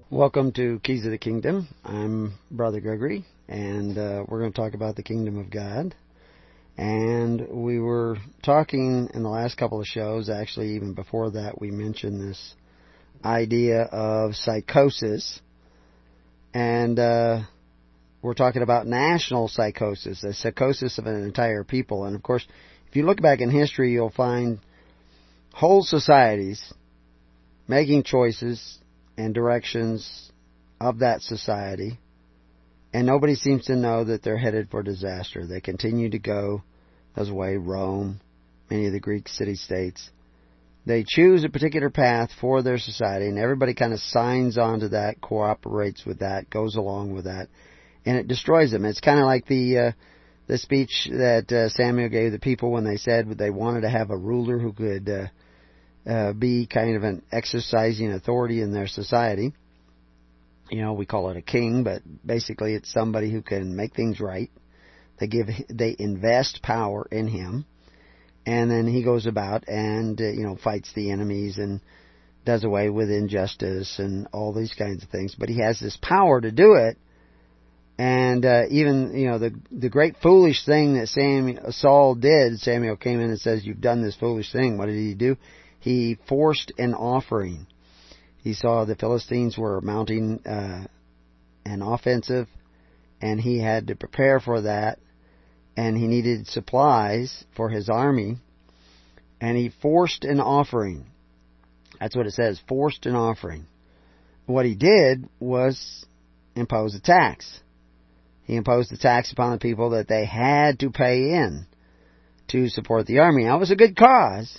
Welcome to Keys of the Kingdom. I'm Brother Gregory, and we're going to talk about the Kingdom of God. And we were talking in the last couple of shows, actually even before that, we mentioned this idea of psychosis. And we're talking about national psychosis, the psychosis of an entire people. And of course, if you look back in history, you'll find whole societies making choices and directions of that society, and nobody seems to know that they're headed for disaster. They continue to go this way. Rome, many of the Greek city-states, they choose a particular path for their society, and everybody kind of signs on to that, cooperates with that, goes along with that, and it destroys them. It's kind of like the speech that Samuel gave the people when they said they wanted to have a ruler who could be kind of an exercising authority in their society. You know, we call it a king, but basically it's somebody who can make things right. They invest power in him, and then he goes about and fights the enemies and does away with injustice and all these kinds of things. But he has this power to do it, and even the great foolish thing that Saul did. Samuel came in and says, "You've done this foolish thing." What did he do? He forced an offering. He saw the Philistines were mounting an offensive, and he had to prepare for that, and he needed supplies for his army, and he forced an offering. That's what it says, forced an offering. What he did was impose a tax. He imposed a tax upon the people that they had to pay in to support the army. Now, it was a good cause,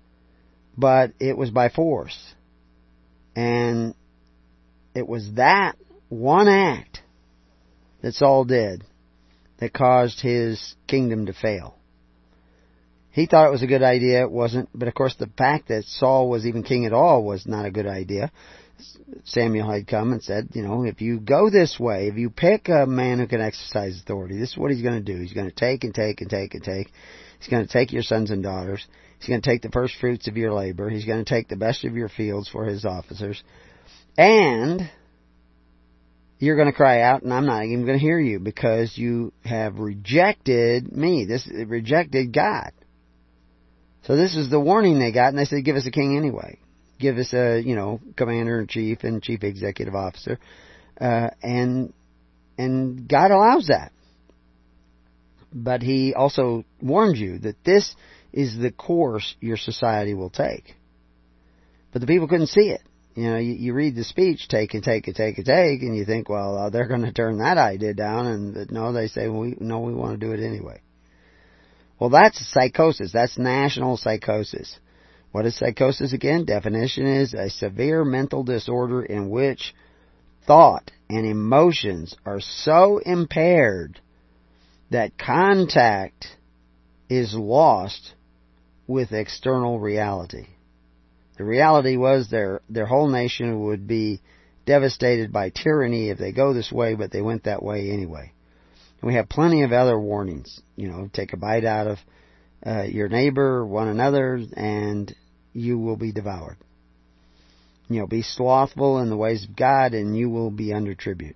but it was by force. And it was that one act that Saul did that caused his kingdom to fail. He thought it was a good idea. It wasn't. But of course, the fact that Saul was even king at all was not a good idea. Samuel had come and said, if you go this way, if you pick a man who can exercise authority, this is what he's going to do. He's going to take and take and take and take. He's going to take your sons and daughters. He's going to take the first fruits of your labor. He's going to take the best of your fields for his officers. And you're going to cry out, and I'm not even going to hear you because you have rejected me. Rejected God. So this is the warning they got, and they said, give us a king anyway. Give us a, commander-in-chief and chief executive officer. And God allows that. But he also warned you that this is the course your society will take. But the people couldn't see it. You read the speech, take and take and take and take, and you think, well, they're going to turn that idea down. And no, they say, we want to do it anyway. Well, that's psychosis. That's national psychosis. What is psychosis again? Definition is a severe mental disorder in which thought and emotions are so impaired that contact is lost with external reality. The reality was their whole nation would be devastated by tyranny if they go this way, but they went that way anyway. And we have plenty of other warnings. Take a bite out of your neighbor, one another, and you will be devoured. Be slothful in the ways of God, and you will be under tribute.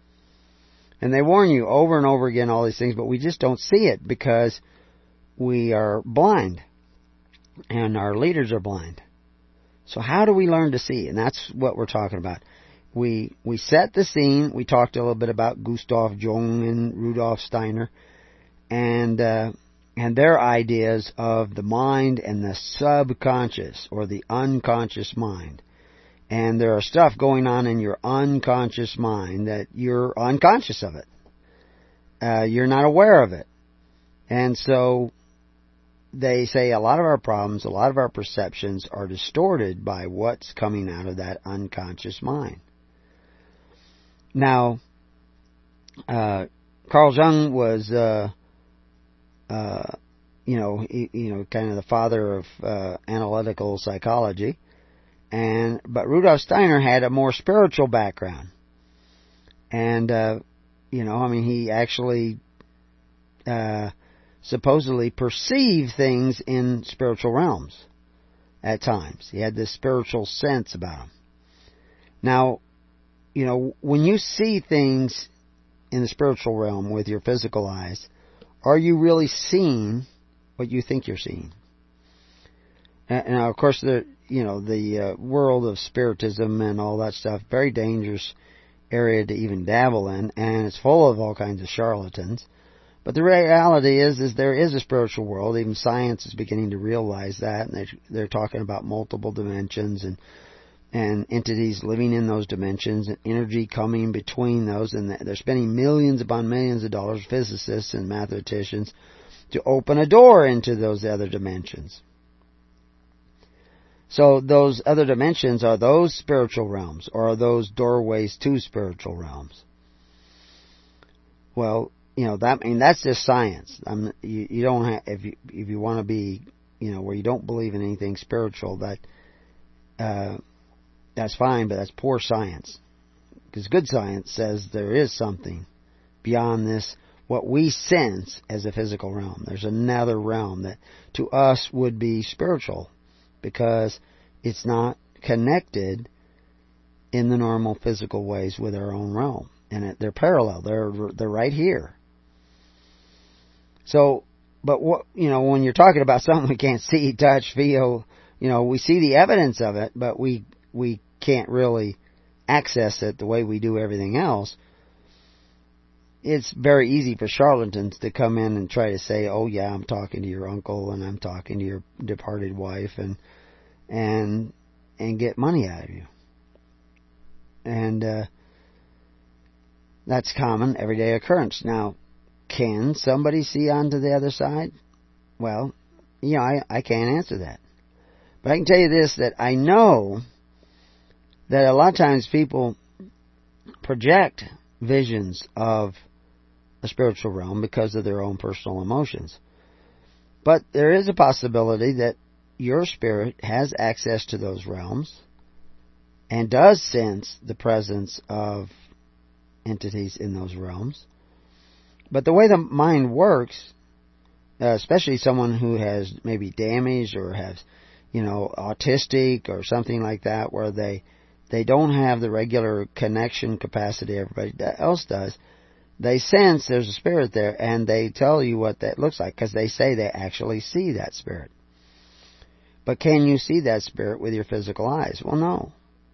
And they warn you over and over again all these things, but we just don't see it because we are blind. And our leaders are blind. So how do we learn to see? And that's what we're talking about. We set the scene. We talked a little bit about Gustav Jung and Rudolf Steiner and their ideas of the mind and the subconscious or the unconscious mind. And there are stuff going on in your unconscious mind that you're unconscious of it. You're not aware of it. And so they say a lot of our problems, a lot of our perceptions are distorted by what's coming out of that unconscious mind. Now, Carl Jung was, kind of the father of analytical psychology, but Rudolf Steiner had a more spiritual background, and he actually supposedly perceive things in spiritual realms at times. He had this spiritual sense about him. Now, when you see things in the spiritual realm with your physical eyes, are you really seeing what you think you're seeing? And now, of course, the world of spiritism and all that stuff, very dangerous area to even dabble in, and it's full of all kinds of charlatans. But the reality is there is a spiritual world. Even science is beginning to realize that, and they're talking about multiple dimensions and entities living in those dimensions and energy coming between those, and they're spending millions upon millions of dollars, physicists and mathematicians, to open a door into those other dimensions. So those other dimensions, are those spiritual realms, or are those doorways to spiritual realms? Well, that's just science. You don't have, if you want to be, where you don't believe in anything spiritual, that's fine, but that's poor science. Because good science says there is something beyond this, what we sense as a physical realm. There's another realm that to us would be spiritual, because it's not connected in the normal physical ways with our own realm. And they're parallel. They're right here. So, but when you're talking about something we can't see, touch, feel, we see the evidence of it, but we can't really access it the way we do everything else. It's very easy for charlatans to come in and try to say, "Oh yeah, I'm talking to your uncle and I'm talking to your departed wife," and get money out of you. And that's common, everyday occurrence. Now, can somebody see onto the other side? Well, I can't answer that. But I can tell you this, that I know that a lot of times people project visions of a spiritual realm because of their own personal emotions. But there is a possibility that your spirit has access to those realms and does sense the presence of entities in those realms. But the way the mind works, especially someone who has maybe damaged or has, autistic or something like that, where they don't have the regular connection capacity everybody else does, they sense there's a spirit there, and they tell you what that looks like, because they say they actually see that spirit. But can you see that spirit with your physical eyes? Well, no.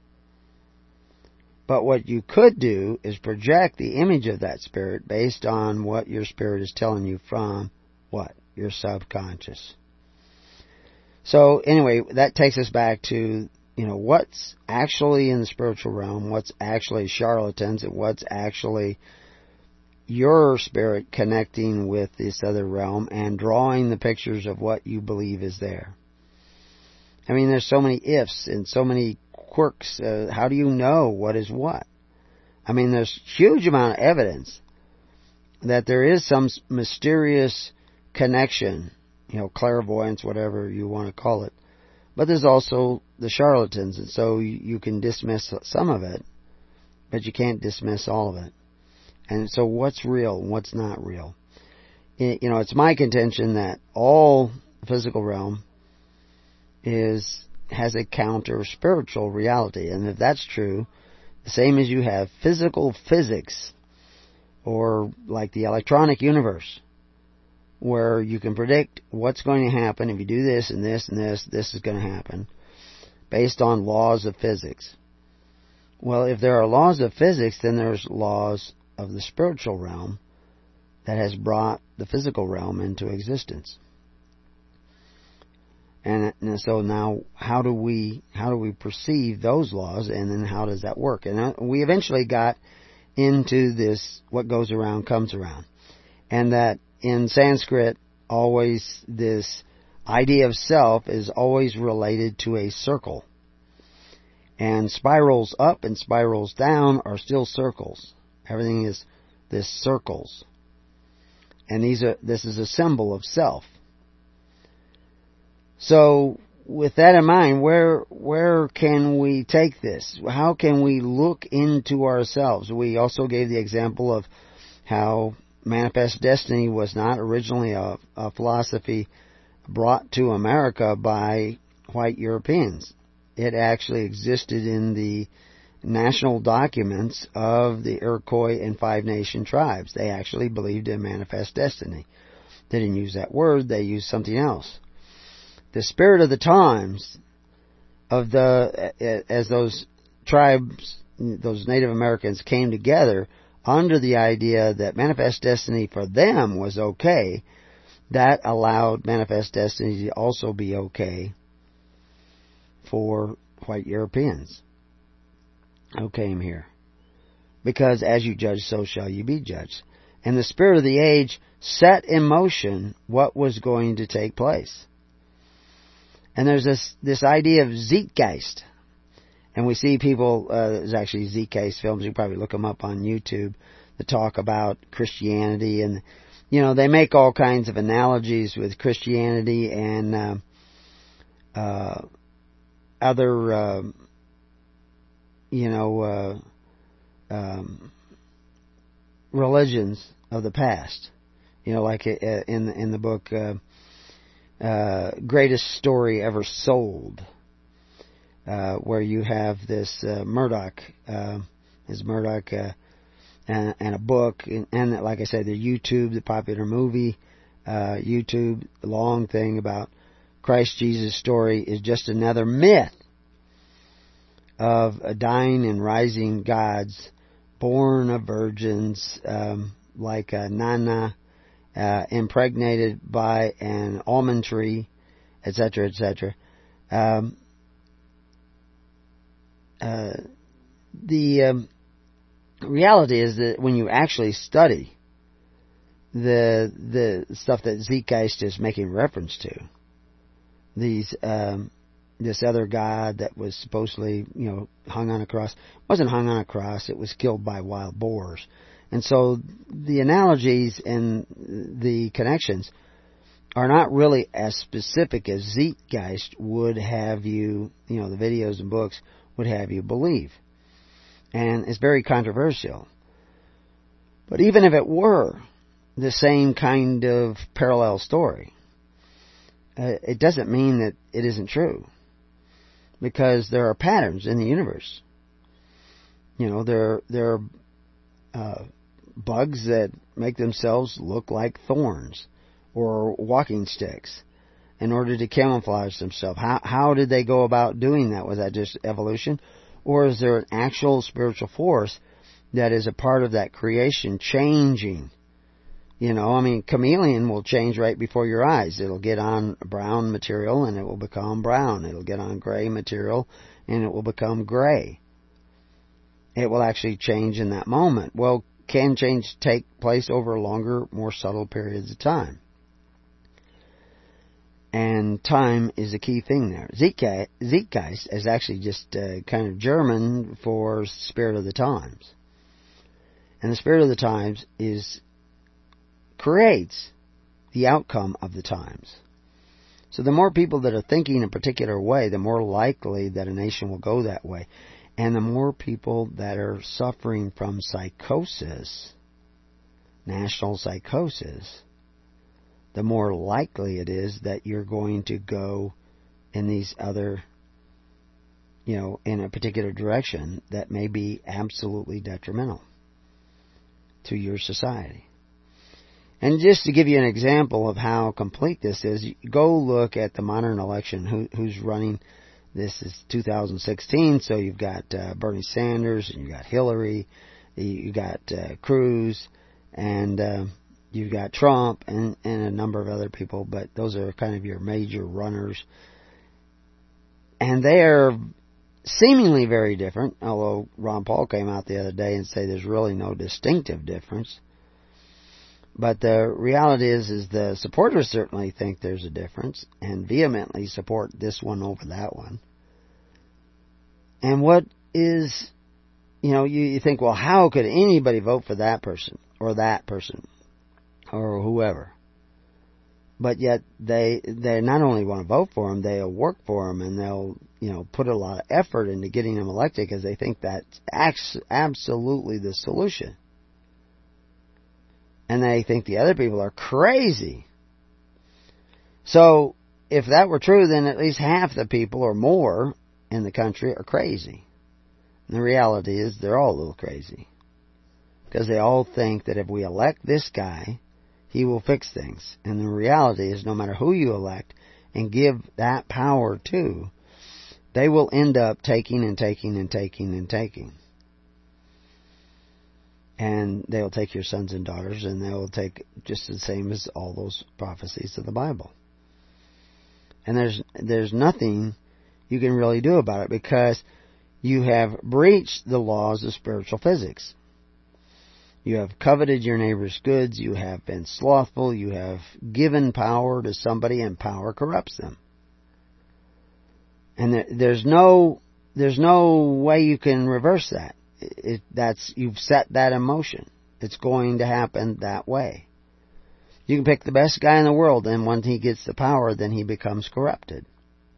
But what you could do is project the image of that spirit based on what your spirit is telling you from what? Your subconscious. So anyway, that takes us back to, what's actually in the spiritual realm, what's actually charlatans, and what's actually your spirit connecting with this other realm and drawing the pictures of what you believe is there. I mean, there's so many ifs and so many quirks. How do you know what is what? I mean, there's huge amount of evidence that there is some mysterious connection, clairvoyance, whatever you want to call it. But there's also the charlatans, and so you can dismiss some of it, but you can't dismiss all of it. And so what's real and what's not real? It's my contention that all physical realm has a counter spiritual reality. And if that's true, the same as you have physical physics, or like the electronic universe, where you can predict what's going to happen if you do this and this and this is going to happen, based on laws of physics. Well, if there are laws of physics, then there's laws of the spiritual realm that has brought the physical realm into existence. And so now, how do we perceive those laws, and then how does that work? And we eventually got into this, what goes around comes around. And that in Sanskrit, always this idea of self is always related to a circle. And spirals up and spirals down are still circles. Everything is this circles. And this is a symbol of self. So, with that in mind, where can we take this? How can we look into ourselves? We also gave the example of how Manifest Destiny was not originally a philosophy brought to America by white Europeans. It actually existed in the national documents of the Iroquois and Five Nation tribes. They actually believed in manifest destiny. They didn't use that word, they used something else. The spirit of the times of as those tribes, those Native Americans came together under the idea that manifest destiny for them was okay, that allowed manifest destiny to also be okay for white Europeans who came here. Because as you judge, so shall you be judged. And the spirit of the age set in motion what was going to take place. And there's this idea of Zeitgeist. And we see people, there's actually Zeitgeist films, you can probably look them up on YouTube, that talk about Christianity. And, you know, they make all kinds of analogies with Christianity and other, religions of the past. You know, like in the book Greatest Story Ever Sold, where you have this Murdoch, and a book, and like I said, the YouTube, the popular movie, YouTube, the long thing about Christ Jesus' story is just another myth of dying and rising gods born of virgins, like Nana, impregnated by an almond tree, etc., etc. The reality is that when you actually study the stuff that Zeitgeist is making reference to, this other god that was supposedly, hung on a cross, wasn't hung on a cross, it was killed by wild boars. And so the analogies and the connections are not really as specific as Zeitgeist would have you, the videos and books would have you believe. And it's very controversial. But even if it were the same kind of parallel story, it doesn't mean that it isn't true. Because there are patterns in the universe. There are bugs that make themselves look like thorns or walking sticks in order to camouflage themselves. How did they go about doing that? Was that just evolution? Or is there an actual spiritual force that is a part of that creation changing? Chameleon will change right before your eyes. It'll get on brown material and it will become brown. It'll get on gray material and it will become gray. It will actually change in that moment. Well, can change take place over longer, more subtle periods of time? And time is a key thing there. Zeitgeist is actually just kind of German for spirit of the times. And the spirit of the times creates the outcome of the times. So the more people that are thinking a particular way, the more likely that a nation will go that way. And the more people that are suffering from psychosis, national psychosis, the more likely it is that you're going to go in these other, in a particular direction that may be absolutely detrimental to your society. And just to give you an example of how complete this is, go look at the modern election. Who's running? This is 2016, so you've got Bernie Sanders, and you've got Hillary, you've got Cruz, and you've got Trump, and a number of other people, but those are kind of your major runners. And they're seemingly very different, although Ron Paul came out the other day and said there's really no distinctive difference. But the reality is the supporters certainly think there's a difference and vehemently support this one over that one. And what is, you think, well, how could anybody vote for that person or whoever? But yet they not only want to vote for them, they'll work for them and they'll, put a lot of effort into getting them elected because they think that's absolutely the solution. And they think the other people are crazy. So, if that were true, then at least half the people or more in the country are crazy. And the reality is they're all a little crazy. Because they all think that if we elect this guy, he will fix things. And the reality is no matter who you elect and give that power to, they will end up taking and taking and taking and taking. And they'll take your sons and daughters, and they'll take just the same as all those prophecies of the Bible. And there's nothing you can really do about it, because you have breached the laws of spiritual physics. You have coveted your neighbor's goods, you have been slothful, you have given power to somebody, and power corrupts them. And there's no way you can reverse that. You've set that in motion. It's going to happen that way. You can pick the best guy in the world, and when he gets the power, then he becomes corrupted.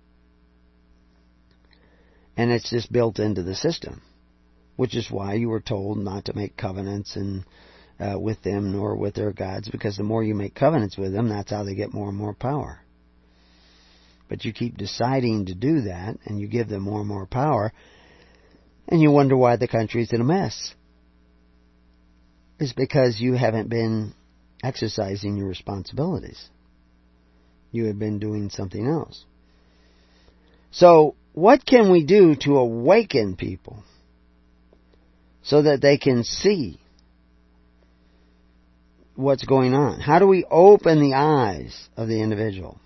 And it's just built into the system, which is why you were told not to make covenants with them nor with their gods, because the more you make covenants with them, that's how they get more and more power. But you keep deciding to do that, and you give them more and more power, and you wonder why the country's in a mess. It's because you haven't been exercising your responsibilities. You have been doing something else. So, what can we do to awaken people so that they can see what's going on? How do we open the eyes of the individual?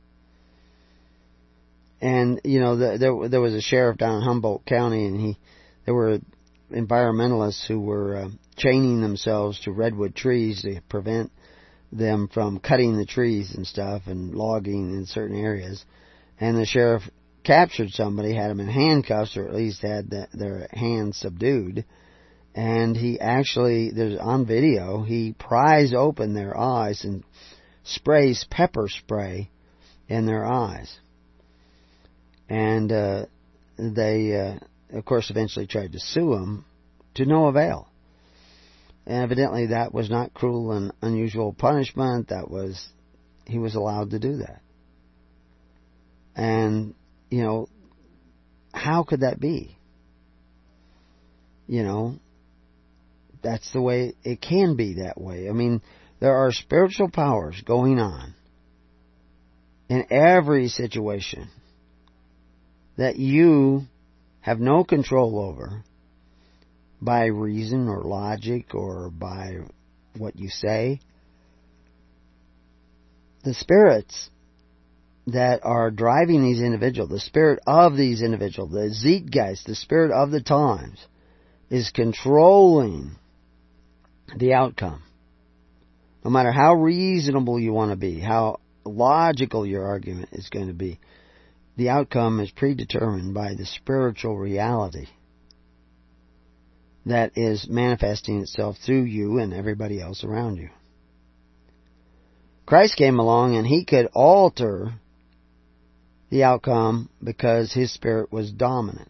And, there was a sheriff down in Humboldt County, and there were environmentalists who were chaining themselves to redwood trees to prevent them from cutting the trees and stuff and logging in certain areas. And the sheriff captured somebody, had them in handcuffs, or at least had their hands subdued. And he actually, there's on video, he pries open their eyes and sprays pepper spray in their eyes. And they, of course, eventually tried to sue him to no avail. And evidently that was not cruel and unusual punishment. He was allowed to do that. And, how could that be? That's the way it can be that way. I mean, there are spiritual powers going on in every situation that you have no control over by reason or logic or by what you say. The spirits that are driving these individuals, the spirit of these individuals, the Zeitgeist, the spirit of the times, is controlling the outcome. No matter how reasonable you want to be, how logical your argument is going to be, the outcome is predetermined by the spiritual reality that is manifesting itself through you and everybody else around you. Christ came along and He could alter the outcome because His Spirit was dominant.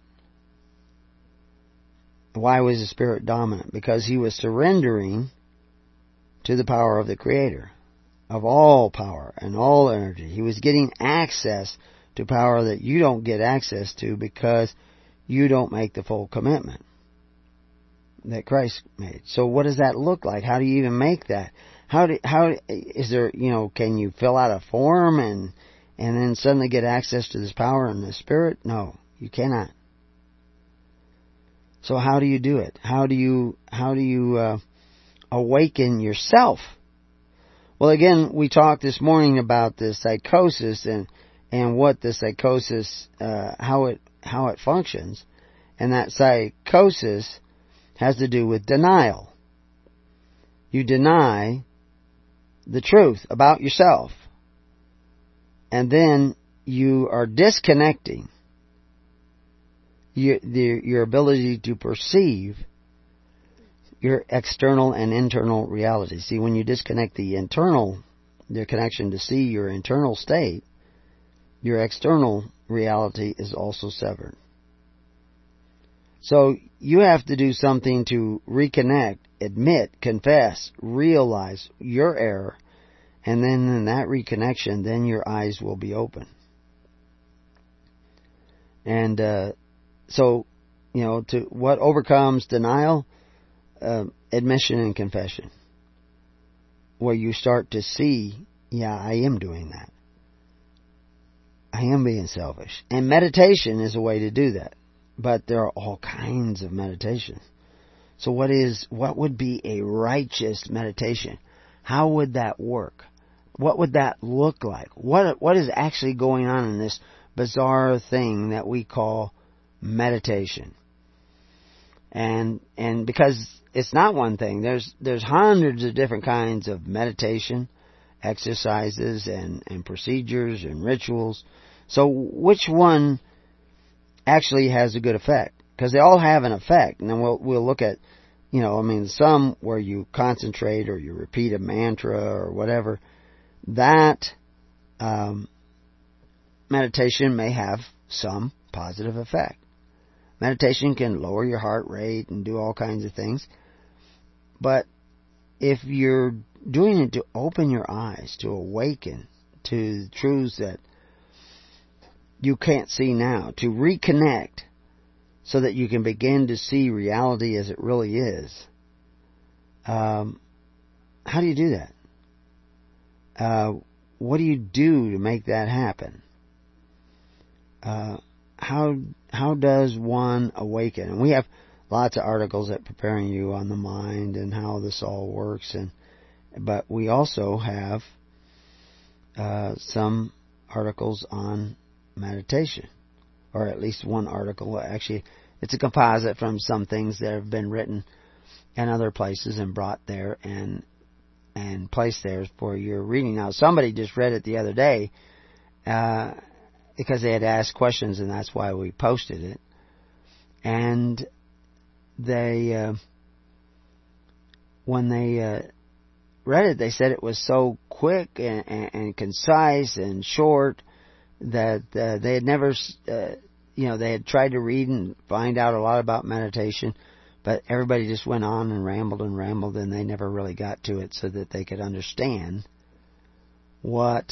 Why was His Spirit dominant? Because He was surrendering to the power of the Creator, of all power and all energy. He was getting access to power that you don't get access to because you don't make the full commitment that Christ made. So what does that look like? How do you even make that? How is there, can you fill out a form and then suddenly get access to this power and the Spirit? No, you cannot. So how do you do it? How do you awaken yourself? Well, again, we talked this morning about the psychosis and what the psychosis, how it functions, and that psychosis has to do with denial. You deny the truth about yourself, and then you are disconnecting your ability to perceive your external and internal reality. See, when you disconnect the connection to see your internal state, your external reality is also severed. So you have to do something to reconnect, admit, confess, realize your error, and then in that reconnection, then your eyes will be open. And so to what overcomes denial, admission and confession, where you start to see, yeah, I am doing that. I am being selfish. And meditation is a way to do that. But there are all kinds of meditations. So what would be a righteous meditation? How would that work? What would that look like? What is actually going on in this bizarre thing that we call meditation? And because it's not one thing, there's hundreds of different kinds of meditation, exercises and procedures and rituals. So which one actually has a good effect? Because they all have an effect. And then we'll look at, some where you concentrate or you repeat a mantra or whatever. That meditation may have some positive effect. Meditation can lower your heart rate and do all kinds of things. But if you're doing it to open your eyes, to awaken to the truths that you can't see now, to reconnect so that you can begin to see reality as it really is, how do you do that? What do you do to make that happen? How does one awaken? And we have lots of articles at Preparing You on the mind and how this all works, but we also have some articles on meditation, or at least one article. Actually, it's a composite from some things that have been written in other places and brought there and placed there for your reading. Now, somebody just read it the other day because they had asked questions, and that's why we posted it. And they, when they read it, they said it was so quick and concise and short that they had never, they had tried to read and find out a lot about meditation, but everybody just went on and rambled, and they never really got to it so that they could understand what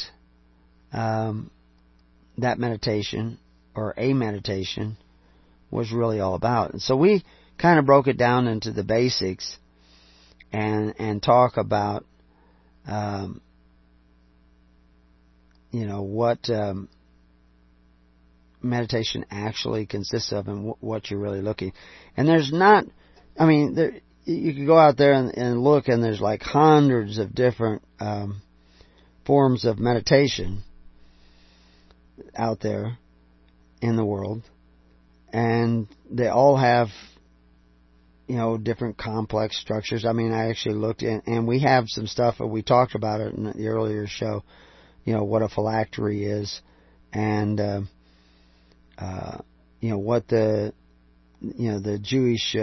that meditation or a meditation was really all about. And so we kind of broke it down into the basics and talk about what meditation actually consists of and what you're really looking. And there's not, you could go out there and look, and there's like hundreds of different forms of meditation out there in the world, and they all have different complex structures. I actually looked in, and we have some stuff, we talked about it in the earlier show, what a phylactery is, and what the Jewish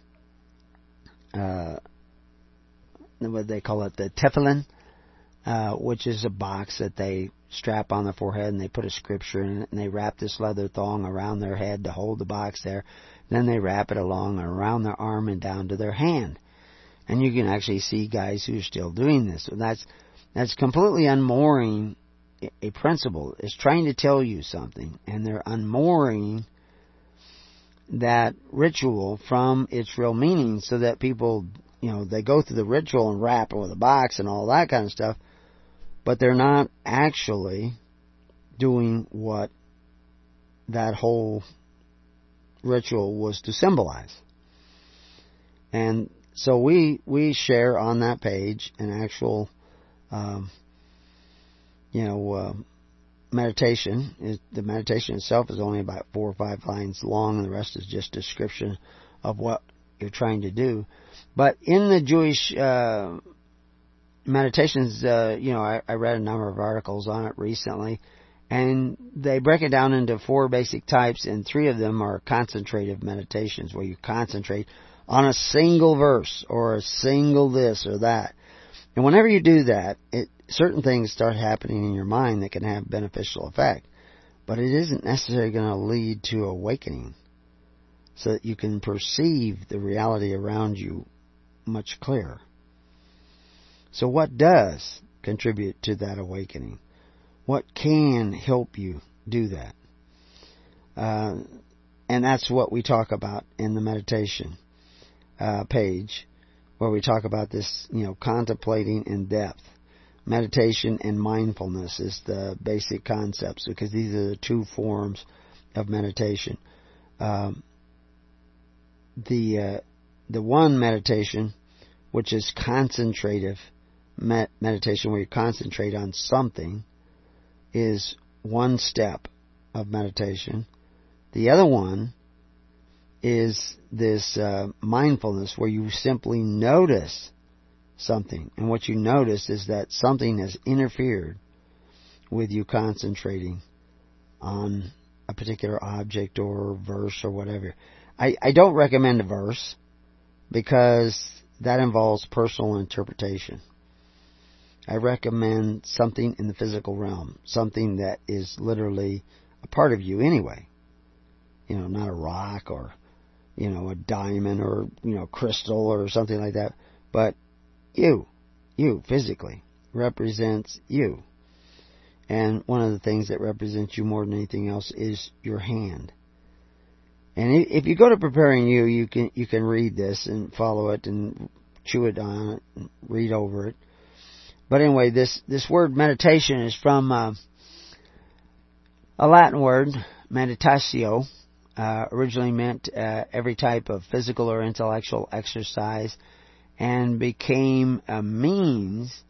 what they call it, the tefillin, which is a box that they strap on their forehead, and they put a scripture in it, and they wrap this leather thong around their head to hold the box there. Then they wrap it along around their arm and down to their hand. And you can actually see guys who are still doing this. So that's completely unmooring a principle. It's trying to tell you something, and they're unmooring that ritual from its real meaning, so that people, they go through the ritual and wrap it with a box and all that kind of stuff, but they're not actually doing what that whole ritual was to symbolize. And so we share on that page an actual meditation. The meditation itself is only about 4 or 5 lines long, and the rest is just description of what you're trying to do. But in the Jewish meditations, I read a number of articles on it recently, and they break it down into 4 basic types, and 3 of them are concentrative meditations, where you concentrate on a single verse or a single this or that. And whenever you do that, certain things start happening in your mind that can have beneficial effect, but it isn't necessarily going to lead to awakening, so that you can perceive the reality around you much clearer. So what does contribute to that awakening? What can help you do that? And that's what we talk about in the meditation page, where we talk about this, contemplating in depth. Meditation and mindfulness is the basic concepts, because these are the two forms of meditation. The one meditation, which is concentrative meditation, where you concentrate on something, is one step of meditation. The other one is this mindfulness, where you simply notice something. And what you notice is that something has interfered with you concentrating on a particular object or verse or whatever. I don't recommend a verse, because that involves personal interpretation. I recommend something in the physical realm, something that is literally a part of you anyway. Not a rock or, a diamond or, crystal or something like that, but you physically represents you. And one of the things that represents you more than anything else is your hand. And if you go to Preparing You, you can read this and follow it and chew it on it and read over it. But anyway, this word meditation is from a Latin word, meditatio. Originally meant every type of physical or intellectual exercise, and became a means.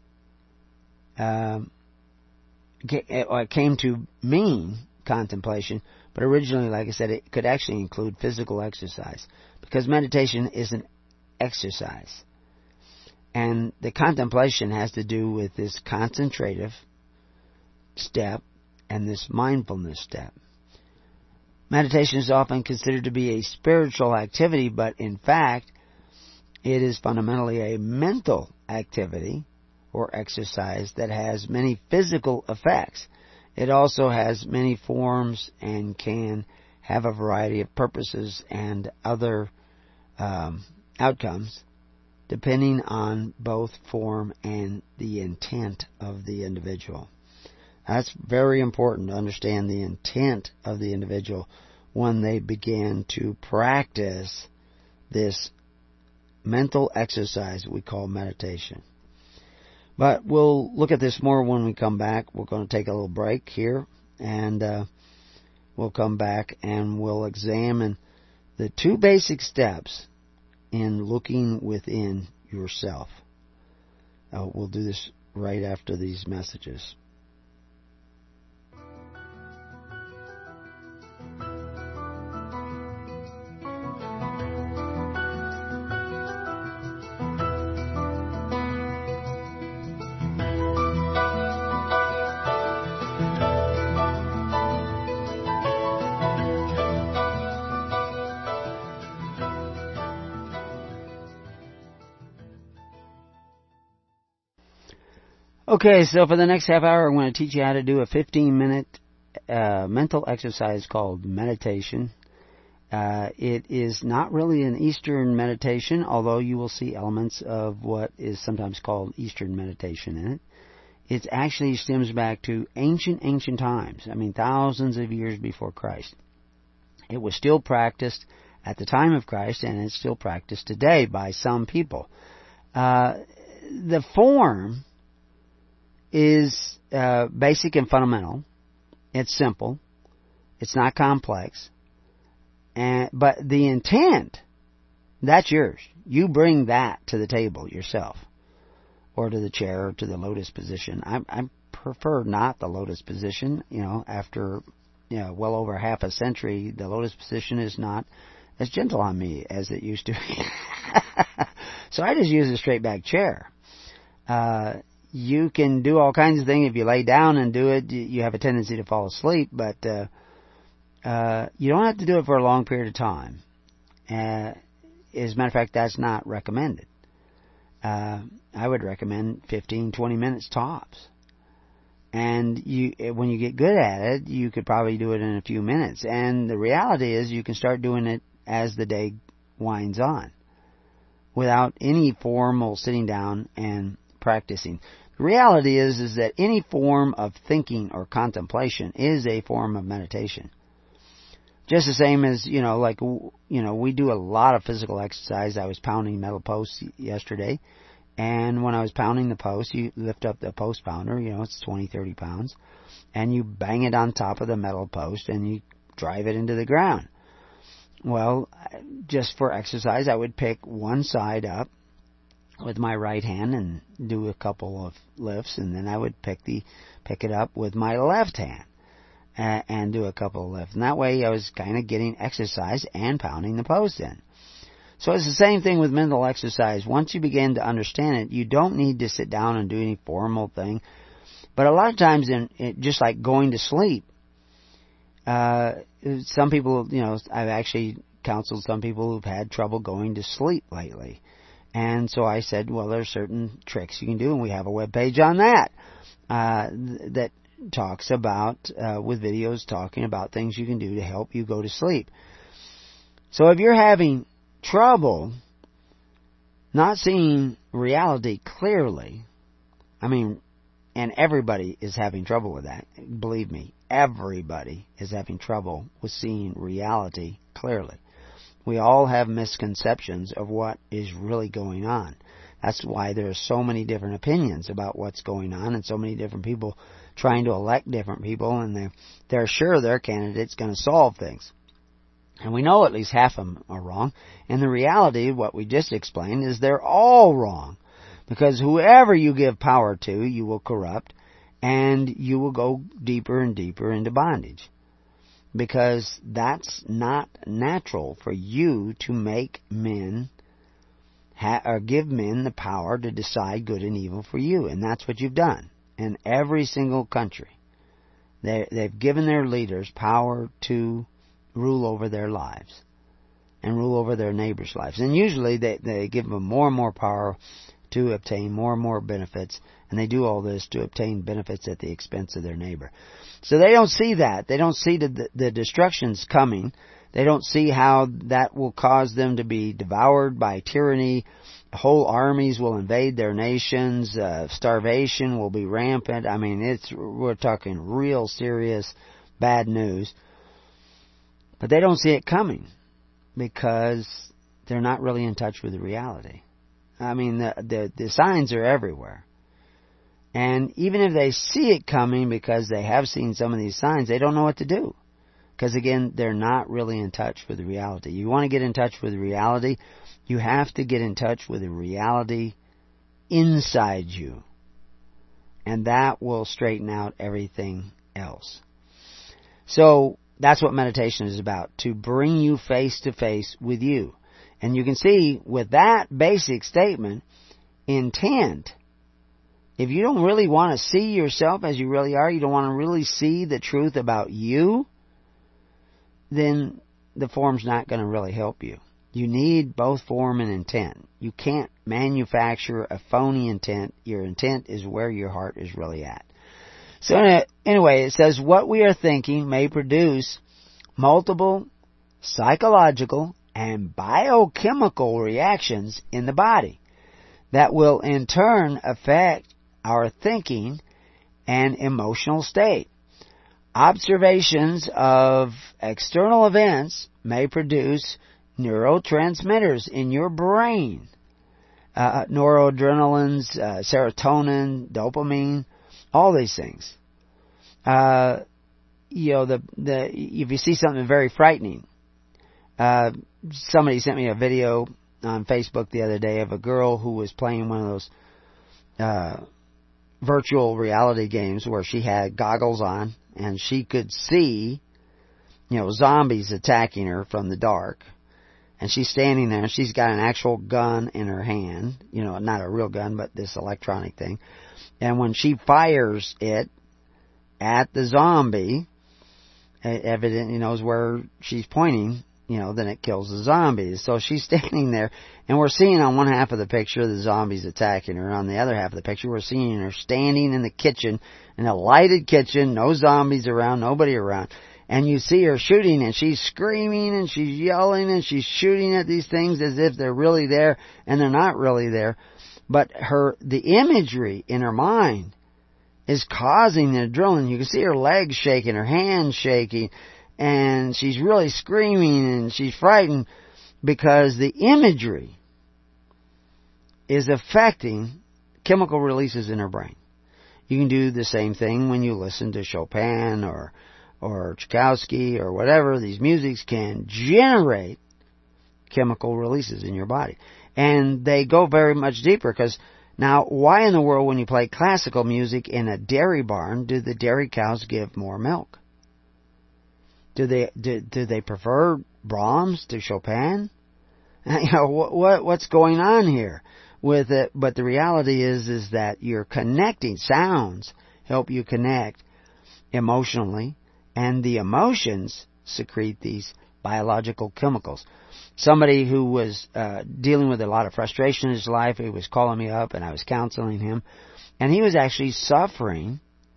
It came to mean contemplation. But originally, like I said, it could actually include physical exercise, because meditation is an exercise. And the contemplation has to do with this concentrative step and this mindfulness step. Meditation is often considered to be a spiritual activity, but in fact, it is fundamentally a mental activity or exercise that has many physical effects. It also has many forms and can have a variety of purposes and other outcomes, depending on both form and the intent of the individual. That's very important to understand the intent of the individual when they begin to practice this mental exercise we call meditation. But we'll look at this more when we come back. We're going to take a little break here, and we'll come back and we'll examine the two basic steps in looking within yourself. We'll do this right after these messages. Okay, so for the next half hour, I'm going to teach you how to do a 15-minute mental exercise called meditation. It is not really an Eastern meditation, although you will see elements of what is sometimes called Eastern meditation in it. It actually stems back to ancient times. I mean, thousands of years before Christ. It was still practiced at the time of Christ, and it's still practiced today by some people. The form is basic and fundamental. It's simple. It's not complex. But the intent, that's yours. You bring that to the table yourself, or to the chair, or to the lotus position. I prefer not the lotus position. After well over half a century, the lotus position is not as gentle on me as it used to be. So I just use a straight back chair. You can do all kinds of things. If you lay down and do it, you have a tendency to fall asleep, but you don't have to do it for a long period of time. As a matter of fact, that's not recommended. I would recommend 15, 20 minutes tops. And when you get good at it, you could probably do it in a few minutes. And the reality is you can start doing it as the day winds on, without any formal sitting down and practicing. The reality is that any form of thinking or contemplation is a form of meditation. Just the same as, we do a lot of physical exercise. I was pounding metal posts yesterday. And when I was pounding the post, you lift up the post pounder, it's 20, 30 pounds. And you bang it on top of the metal post and you drive it into the ground. Well, just for exercise, I would pick one side up with my right hand and do a couple of lifts, and then I would pick it up with my left hand and do a couple of lifts. And that way I was kind of getting exercise and pounding the post in. So it's the same thing with mental exercise. Once you begin to understand it, you don't need to sit down and do any formal thing. But a lot of times, just like going to sleep, some people, I've actually counseled some people who've had trouble going to sleep lately. And so I said, well, there's certain tricks you can do, and we have a webpage on that that talks about, with videos talking about things you can do to help you go to sleep. So if you're having trouble not seeing reality clearly, and everybody is having trouble with that. Believe me, everybody is having trouble with seeing reality clearly. We all have misconceptions of what is really going on. That's why there are so many different opinions about what's going on, and so many different people trying to elect different people, and they're sure their candidate's going to solve things. And we know at least half of them are wrong. And the reality, what we just explained, is they're all wrong. Because whoever you give power to, you will corrupt, and you will go deeper and deeper into bondage. Because that's not natural for you to make men, or give men the power to decide good and evil for you. And that's what you've done in every single country. They've given their leaders power to rule over their lives and rule over their neighbors' lives. And usually they give them more and more power to obtain more and more benefits, and they do all this to obtain benefits at the expense of their neighbor. So they don't see that. They don't see the destruction's coming. They don't see how that will cause them to be devoured by tyranny. Whole armies will invade their nations. Starvation will be rampant. We're talking real serious bad news. But they don't see it coming because they're not really in touch with the reality. The signs are everywhere. And even if they see it coming because they have seen some of these signs, they don't know what to do. Because again, they're not really in touch with the reality. You want to get in touch with the reality, you have to get in touch with the reality inside you. And that will straighten out everything else. So, that's what meditation is about, to bring you face to face with you. And you can see with that basic statement, intent. If you don't really want to see yourself as you really are, you don't want to really see the truth about you, then the form's not going to really help you. You need both form and intent. You can't manufacture a phony intent. Your intent is where your heart is really at. So anyway, it says, what we are thinking may produce multiple psychological and biochemical reactions in the body that will in turn affect our thinking and emotional state. Observations of external events may produce neurotransmitters in your brain, noradrenalines, serotonin, dopamine, all these things. If you see something very frightening, somebody sent me a video on Facebook the other day of a girl who was playing one of those virtual reality games where she had goggles on and she could see, zombies attacking her from the dark. And she's standing there and she's got an actual gun in her hand, not a real gun, but this electronic thing. And when she fires it at the zombie, it evidently knows where she's pointing, then it kills the zombies. So she's standing there, and we're seeing on one half of the picture the zombies attacking her. On the other half of the picture, we're seeing her standing in the kitchen, in a lighted kitchen, no zombies around, nobody around. And you see her shooting, and she's screaming, and she's yelling, and she's shooting at these things as if they're really there, and they're not really there. But the imagery in her mind is causing the adrenaline. You can see her legs shaking, her hands shaking, and she's really screaming and she's frightened because the imagery is affecting chemical releases in her brain. You can do the same thing when you listen to Chopin or Tchaikovsky or whatever. These musics can generate chemical releases in your body. And they go very much deeper, because now, why in the world, when you play classical music in a dairy barn, do the dairy cows give more milk? Do they prefer Brahms to Chopin? What's going on here with it? But the reality is that you're connecting. Sounds help you connect emotionally, and the emotions secrete these biological chemicals. Somebody who was dealing with a lot of frustration in his life, he was calling me up and I was counseling him, and he was actually suffering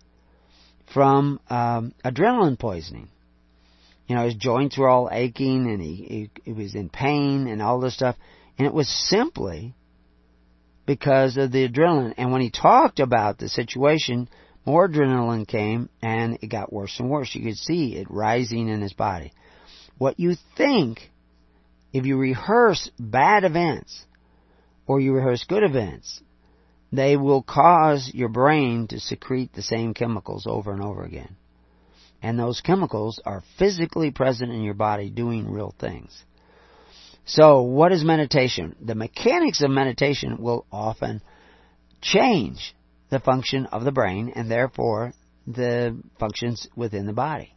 from adrenaline poisoning. His joints were all aching and he was in pain and all this stuff, and it was simply because of the adrenaline. And when he talked about the situation, more adrenaline came and it got worse and worse. You could see it rising in his body. What you think, if you rehearse bad events or you rehearse good events, they will cause your brain to secrete the same chemicals over and over again. And those chemicals are physically present in your body doing real things. So, what is meditation? The mechanics of meditation will often change the function of the brain and therefore the functions within the body.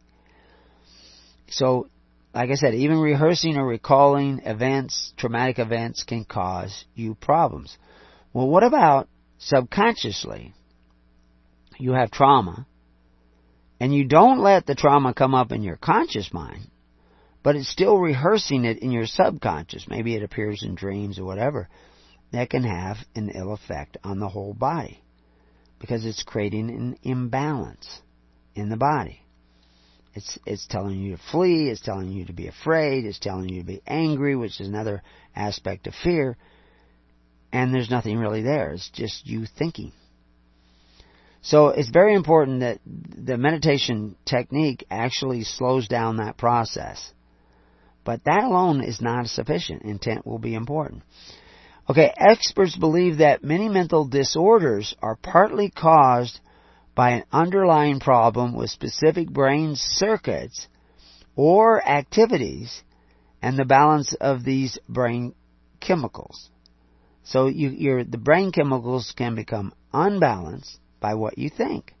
So, like I said, even rehearsing or recalling events, traumatic events, can cause you problems. Well, what about subconsciously? You have trauma, and you don't let the trauma come up in your conscious mind, but it's still rehearsing it in your subconscious. Maybe it appears in dreams or whatever. That can have an ill effect on the whole body, because it's creating an imbalance in the body. It's telling you to flee, it's telling you to be afraid, it's telling you to be angry, which is another aspect of fear, and there's nothing really there. It's just you thinking. So it's very important that the meditation technique actually slows down that process. But that alone is not sufficient. Intent will be important. Okay, experts believe that many mental disorders are partly caused by an underlying problem with specific brain circuits or activities and the balance of these brain chemicals. So the brain chemicals can become unbalanced by what you think,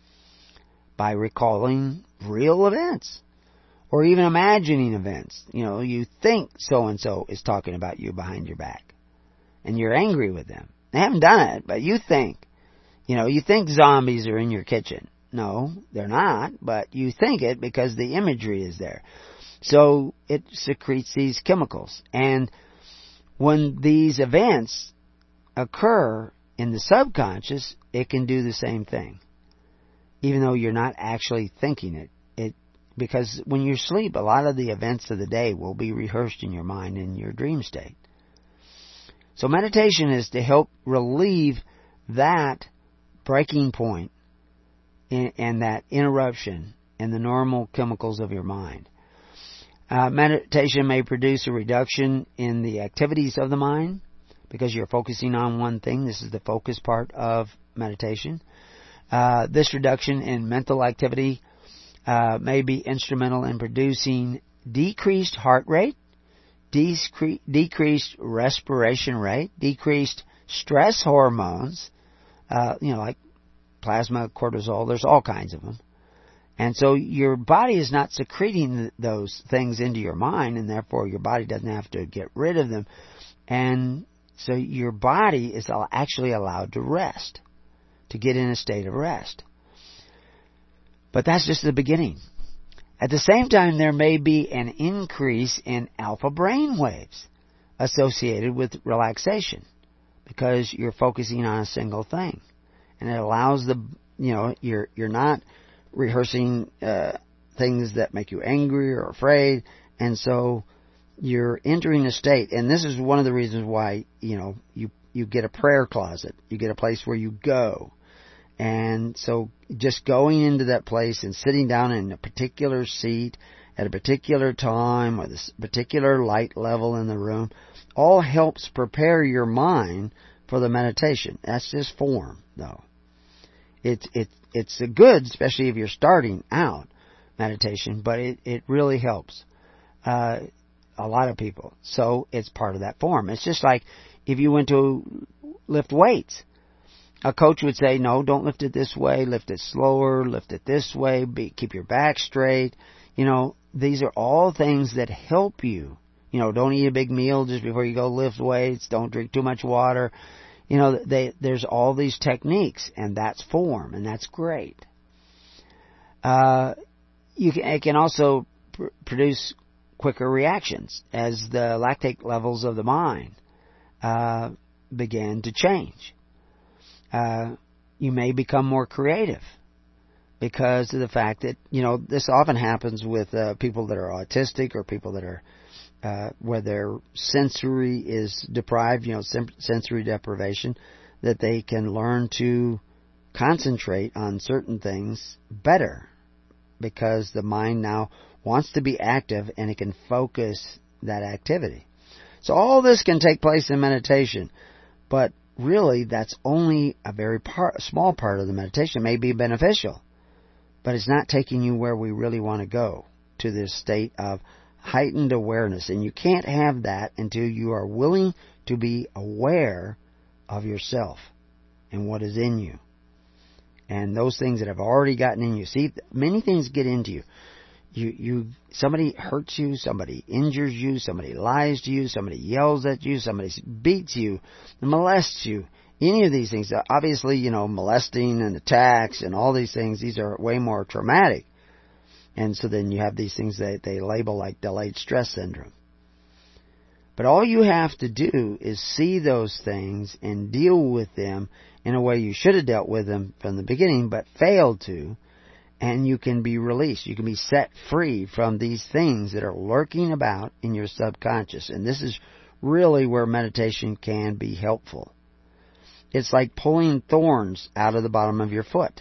by recalling real events, or even imagining events. You think so-and-so is talking about you behind your back, and you're angry with them. They haven't done it, but you think. You think zombies are in your kitchen. No, they're not, but you think it because the imagery is there. So it secretes these chemicals. And when these events occur in the subconscious, it can do the same thing, even though you're not actually thinking it. Because when you sleep, a lot of the events of the day will be rehearsed in your mind in your dream state. So meditation is to help relieve that breaking point and that interruption in the normal chemicals of your mind. Meditation may produce a reduction in the activities of the mind because you're focusing on one thing. This is the focus part of meditation. This reduction in mental activity may be instrumental in producing decreased heart rate, decreased respiration rate, decreased stress hormones, like plasma, cortisol. There's all kinds of them. And so your body is not secreting those things into your mind, and therefore your body doesn't have to get rid of them. And so your body is actually allowed to rest, to get in a state of rest. But that's just the beginning. At the same time, there may be an increase in alpha brain waves associated with relaxation because you're focusing on a single thing. And it allows you're not rehearsing things that make you angry or afraid, and so you're entering a state. And this is one of the reasons why you get a prayer closet, you get a place where you go. And so just going into that place and sitting down in a particular seat at a particular time with a particular light level in the room, all helps prepare your mind for the meditation. That's just form, though. It's a good, especially if you're starting out meditation, but it really helps a lot of people. So it's part of that form. It's just like if you went to lift weights. A coach would say, no, don't lift it this way, lift it slower, lift it this way, keep your back straight. These are all things that help you. Don't eat a big meal just before you go lift weights, don't drink too much water. There's all these techniques, and that's form, and that's great. It can also produce quicker reactions as the lactate levels of the mind begin to change. You may become more creative because of the fact that, this often happens with people that are autistic or people that are where their sensory is deprived, sensory deprivation, that they can learn to concentrate on certain things better because the mind now wants to be active and it can focus that activity. So all this can take place in meditation, but really that's only a very small part of the meditation. It may be beneficial, but it's not taking you where we really want to go, to this state of heightened awareness. And you can't have that until you are willing to be aware of yourself and what is in you. And those things that have already gotten in you. See, many things get into you. Somebody hurts you, somebody injures you, somebody lies to you, somebody yells at you, somebody beats you, molests you. Any of these things, obviously, molesting and attacks and all these things, these are way more traumatic. And so then you have these things that they label like delayed stress syndrome. But all you have to do is see those things and deal with them in a way you should have dealt with them from the beginning, but failed to, and you can be released. You can be set free from these things that are lurking about in your subconscious. And this is really where meditation can be helpful. It's like pulling thorns out of the bottom of your foot.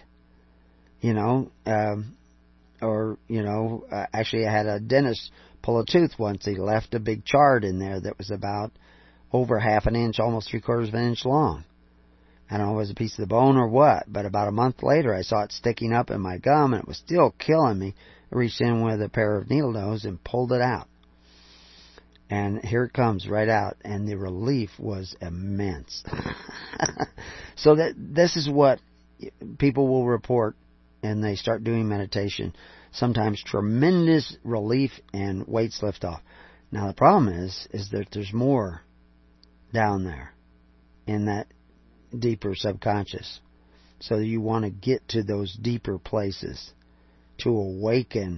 Actually I had a dentist pull a tooth once. He left a big chart in there that was about over half an inch, almost 3/4 of an inch long. I don't know if it was a piece of the bone or what, but about a month later I saw it sticking up in my gum and it was still killing me. I reached in with a pair of needle nose and pulled it out. And here it comes right out, and the relief was immense. So this is what people will report, and they start doing meditation. Sometimes tremendous relief and weights lift off. Now the problem is that there's more down there in that deeper subconscious. So you want to get to those deeper places to awaken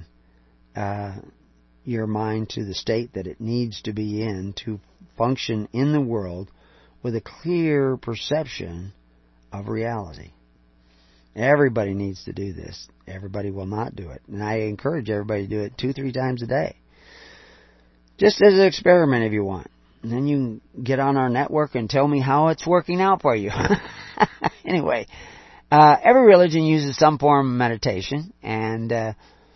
your mind to the state that it needs to be in to function in the world with a clear perception of reality. Everybody needs to do this. Everybody will not do it. And I encourage everybody to do it 2-3 times a day. Just as an experiment if you want. And then you can get on our network and tell me how it's working out for you. Anyway, every religion uses some form of meditation, and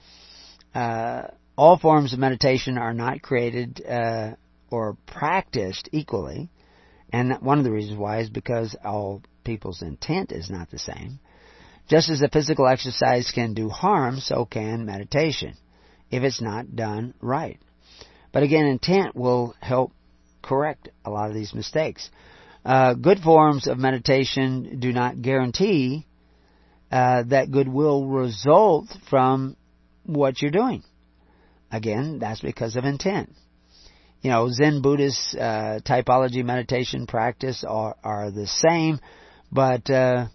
all forms of meditation are not created or practiced equally. And one of the reasons why is because all people's intent is not the same. Just as a physical exercise can do harm, so can meditation, if it's not done right. But again, intent will help correct a lot of these mistakes. Good forms of meditation do not guarantee that good will result from what you're doing. Again, that's because of intent. Zen Buddhist typology meditation practice are the same, but the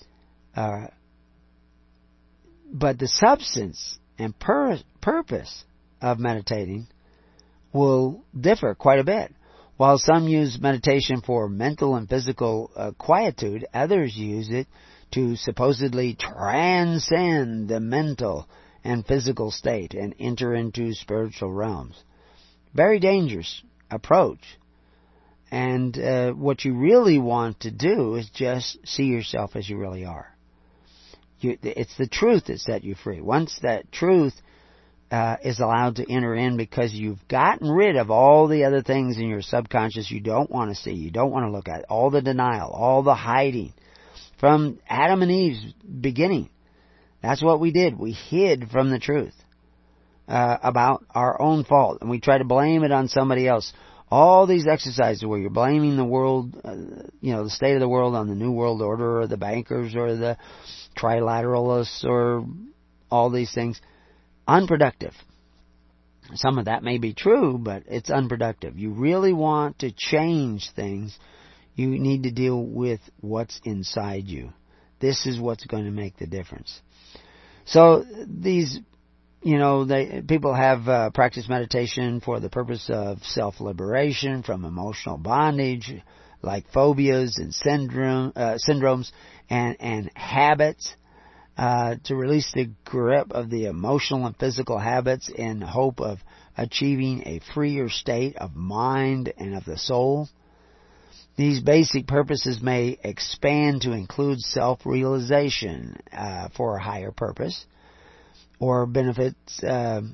substance and purpose of meditating will differ quite a bit. While some use meditation for mental and physical quietude, others use it to supposedly transcend the mental and physical state and enter into spiritual realms. Very dangerous approach. And what you really want to do is just see yourself as you really are. It's the truth that set you free. Once that truth is allowed to enter in because you've gotten rid of all the other things in your subconscious you don't want to see, you don't want to look at, all the denial, all the hiding. From Adam and Eve's beginning, that's what we did. We hid from the truth about our own fault, and we tried to blame it on somebody else. All these exercises where you're blaming the world, the state of the world on the New World Order or the bankers or the trilateralists or all these things. Unproductive. Some of that may be true, but it's unproductive. You really want to change things, you need to deal with what's inside you. This is what's going to make the difference. So these, people have practiced meditation for the purpose of self-liberation from emotional bondage, like phobias and syndromes and habits. To release the grip of the emotional and physical habits in hope of achieving a freer state of mind and of the soul. These basic purposes may expand to include self-realization for a higher purpose or benefits to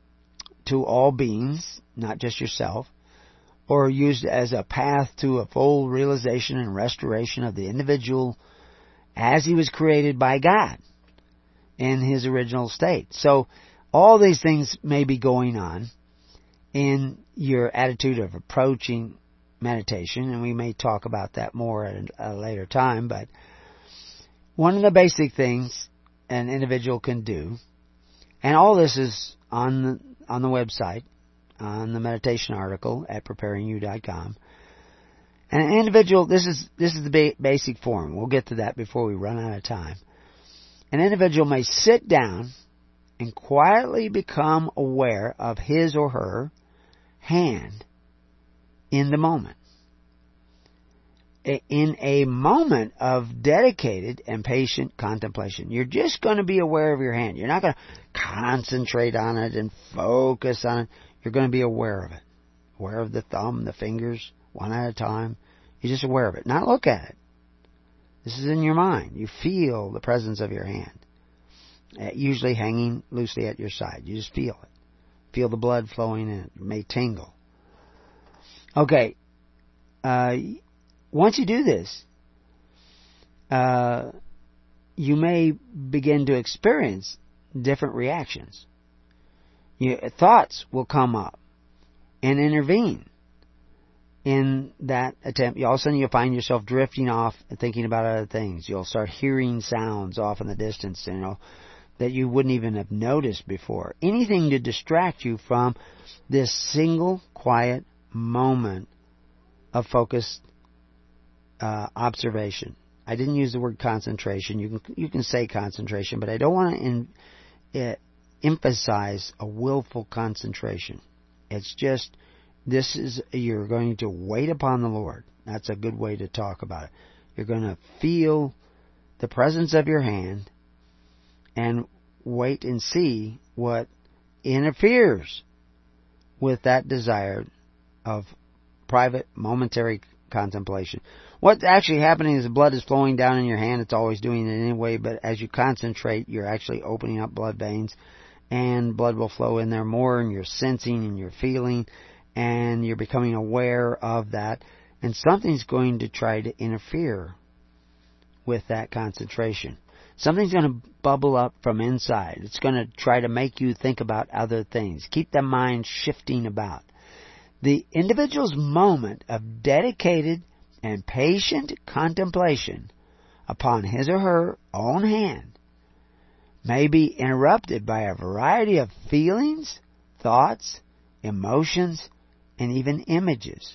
all beings, not just yourself, or used as a path to a full realization and restoration of the individual as he was created by God in his original state. So all these things may be going on in your attitude of approaching meditation, and we may talk about that more at a later time, but one of the basic things an individual can do, and all this is on the website, on the meditation article at preparingyou.com. An individual, this is the basic form. We'll get to that before we run out of time. An individual may sit down and quietly become aware of his or her hand in the moment. In a moment of dedicated and patient contemplation. You're just going to be aware of your hand. You're not going to concentrate on it and focus on it. You're going to be aware of it. Aware of the thumb, the fingers, one at a time. You're just aware of it. Not look at it. This is in your mind. You feel the presence of your hand. Usually hanging loosely at your side. You just feel it. Feel the blood flowing in it. It may tingle. Okay. Once you do this, you may begin to experience different reactions. Thoughts will come up and intervene in that attempt. All of a sudden you'll find yourself drifting off and thinking about other things. You'll start hearing sounds off in the distance, that you wouldn't even have noticed before. Anything to distract you from this single quiet moment of focused observation. I didn't use the word concentration. You can say concentration, but I don't want to emphasize a willful concentration. It's just, you're going to wait upon the Lord. That's a good way to talk about it. You're going to feel the presence of your hand and wait and see what interferes with that desire of private, momentary contemplation. What's actually happening is the blood is flowing down in your hand. It's always doing it anyway, but as you concentrate, you're actually opening up blood veins, and blood will flow in there more, and you're sensing and you're feeling, and you're becoming aware of that, and something's going to try to interfere with that concentration. Something's going to bubble up from inside. It's going to try to make you think about other things. Keep the mind shifting about. The individual's moment of dedicated and patient contemplation upon his or her own hand may be interrupted by a variety of feelings, thoughts, emotions, and even images.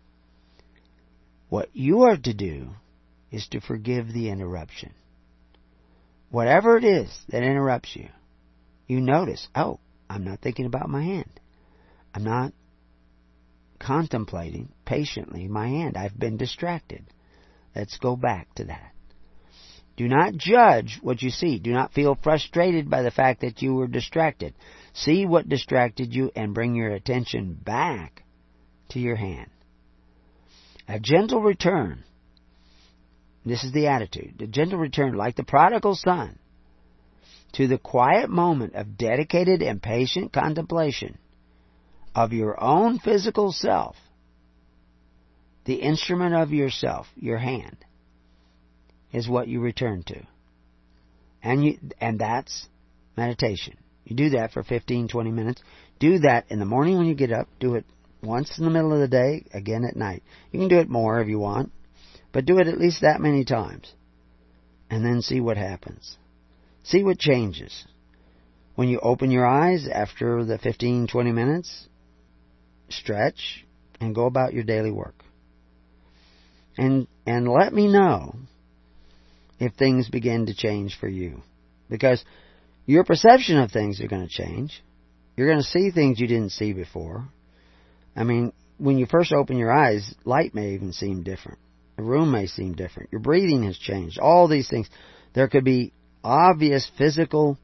What you are to do is to forgive the interruption. Whatever it is that interrupts you, you notice, I'm not thinking about my hand. I'm not contemplating patiently my hand. I've been distracted. Let's go back to that. Do not judge what you see. Do not feel frustrated by the fact that you were distracted. See what distracted you and bring your attention back to your hand. A gentle return. This is the attitude. A gentle return, like the prodigal son, to the quiet moment of dedicated and patient contemplation of your own physical self, the instrument of yourself, your hand, is what you return to. And that's meditation. You do that for 15, 20 minutes. Do that in the morning when you get up. Do it once in the middle of the day, again at night. You can do it more if you want, but do it at least that many times. And then see what happens. See what changes. When you open your eyes after the 15, 20 minutes, stretch and go about your daily work. And let me know if things begin to change for you. Because your perception of things are going to change. You're going to see things you didn't see before. I mean, when you first open your eyes, light may even seem different. The room may seem different. Your breathing has changed. All these things. There could be obvious physical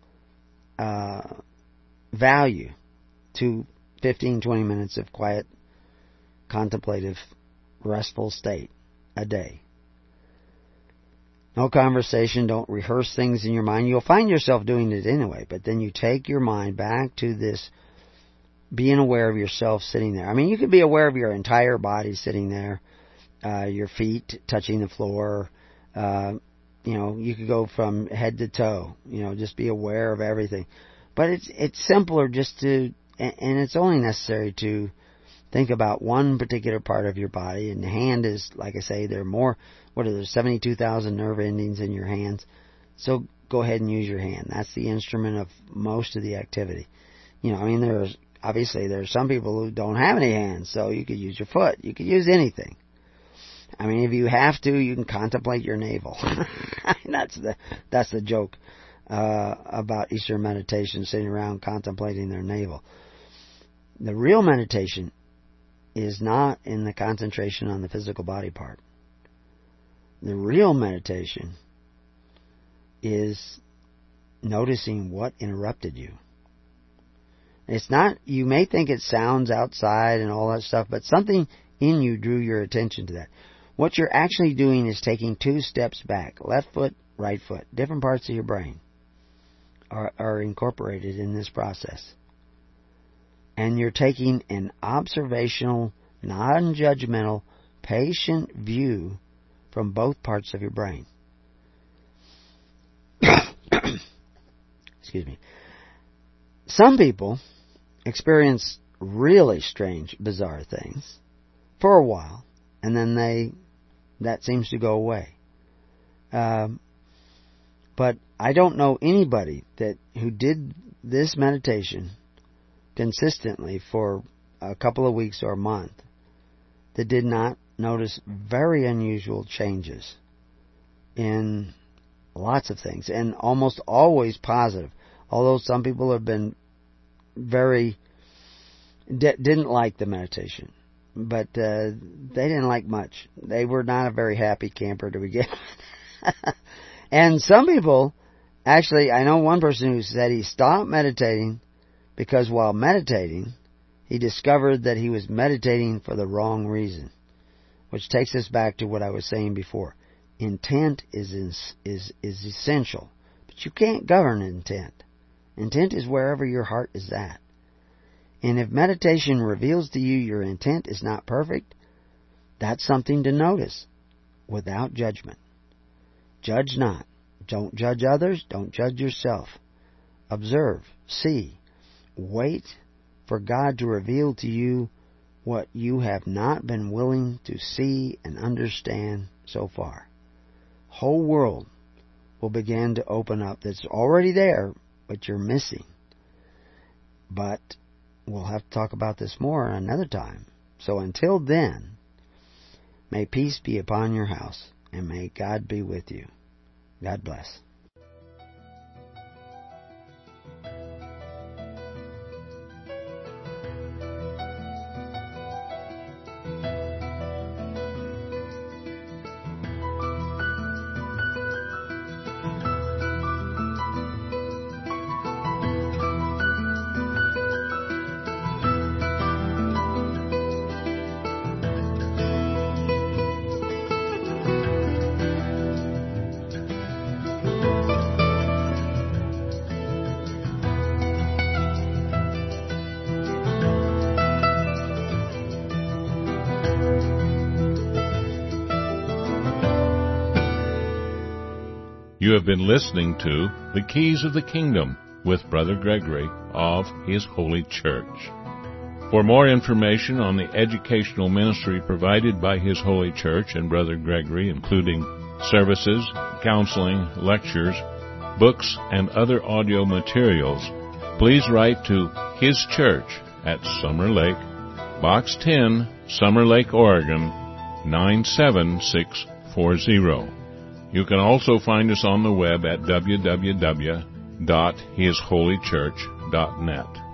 value to 15, 20 minutes of quiet, contemplative, restful state a day. No conversation. Don't rehearse things in your mind. You'll find yourself doing it anyway, but then you take your mind back to this being aware of yourself sitting there. I mean, you could be aware of your entire body sitting there, your feet touching the floor. You could go from head to toe. Just be aware of everything. But it's simpler just to, and it's only necessary to think about one particular part of your body. And the hand is, like I say, there are more. What are there? 72,000 nerve endings in your hands. So go ahead and use your hand. That's the instrument of most of the activity. There's some people who don't have any hands, so you could use your foot. You could use anything. I mean, if you have to, you can contemplate your navel. That's the joke about Eastern meditation, sitting around contemplating their navel. The real meditation is not in the concentration on the physical body part. The real meditation is noticing what interrupted you. It's not, you may think it sounds outside and all that stuff, but something in you drew your attention to that. What you're actually doing is taking 2 steps back. Left foot, right foot. Different parts of your brain are incorporated in this process. And you're taking an observational, non-judgmental, patient view from both parts of your brain. Excuse me. Some people experience really strange, bizarre things for a while, and then that seems to go away. But I don't know anybody who did this meditation consistently for a couple of weeks or a month that did not notice very unusual changes in lots of things, and almost always positive. Although some people have been didn't like the meditation, but they didn't like much. They were not a very happy camper to begin with. And some people, actually, I know one person who said he stopped meditating because while meditating, he discovered that he was meditating for the wrong reason. Which takes us back to what I was saying before. Intent is essential, but you can't govern intent. Intent is wherever your heart is at. And if meditation reveals to you your intent is not perfect, that's something to notice without judgment. Judge not. Don't judge others. Don't judge yourself. Observe. See. Wait for God to reveal to you what you have not been willing to see and understand so far. Whole world will begin to open up that's already there, but you're missing. But we'll have to talk about this more another time. So until then, may peace be upon your house, and may God be with you. God bless. You have been listening to The Keys of the Kingdom with Brother Gregory of His Holy Church. For more information on the educational ministry provided by His Holy Church and Brother Gregory, including services, counseling, lectures, books, and other audio materials, please write to His Church at Summer Lake, Box 10, Summer Lake, Oregon, 97640. You can also find us on the web at www.hisholychurch.net.